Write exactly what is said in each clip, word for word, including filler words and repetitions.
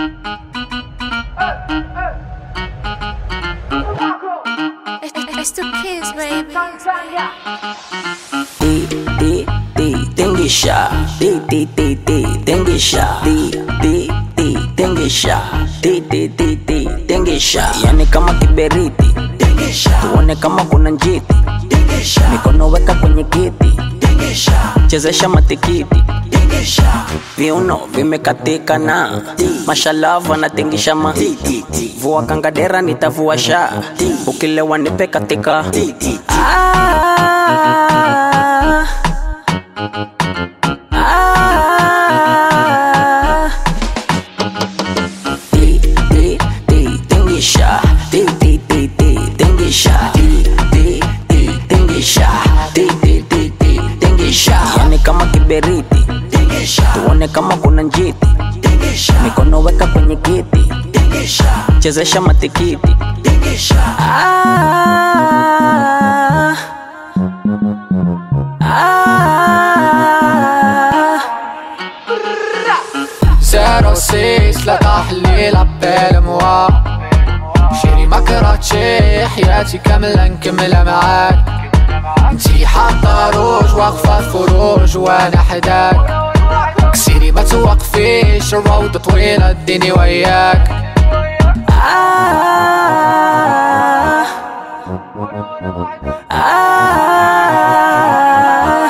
It's the kids, baby. Di, di, di, tingisha. Di, di, di, di, tingisha. Di, di, di, tingisha. Di, di, di, di, tingisha. Yani kama kiberiti, tuone kama kuna njiti. Mikono weka kwenye kiti, chezesha matikiti. Viuno vimekatika na mashallah wanatingisha ma. Vua kangadera nitavua sha, ukilewa nipe katika. Ah, ah, di, di, di, tingisha. Di, di, di, di, tingisha. Di, di, di, tingisha. Di, di, di, di, tingisha. Yani kama kiberiti, tuone kama kuna njiti. Mikono weka kwenye kiti, chezesha matikiti. Ah, ah. zero six لا تحليل عبال موا شيري ما كرهتشي حياتي كاملة نكملها معاك. انتي حاطة روج واقفة فروج وانا حداك. كسيري ما توقفيش الروضة طويلة اديني وياك. Ah, ah.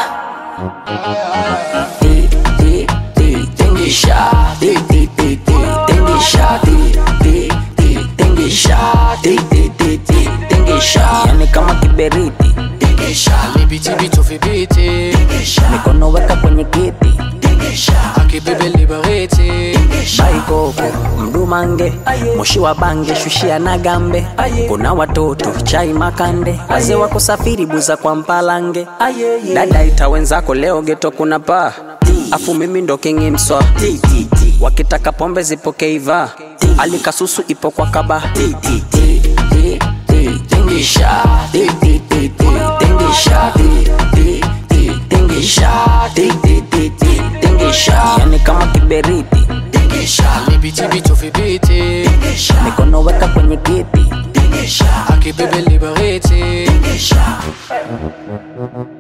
Di, di, di, tingisha. Di, di, di, di, tingisha. Di, di, di, tingisha. Di, di, di, di, tingisha. Yani kama kiberiti, اللي بيتي بيتو في بيتي. mikono weka kwenye kiti. Aki bebe اللي بغيتي. Baikoko mdumange, moshi wa bange shushia na gambe. Kuna watoto chai makande, wazee wako safiri buza kwa mpalange. Dada ita wenzako leo geto kuna pa, afu mimi ndo kingi mswa. Wakitaka pombe zipo keiva, alikasusu ipo kwa kaba. Tingisha, di, di, di, di, tingisha. Di, di, di, tingisha. Di, di, di, di, tingisha. Yani kama kiberiti, اللي بيتي بيتو في بيتي. mikono weka kwenye kiti. Aki bebe اللي بغيتي.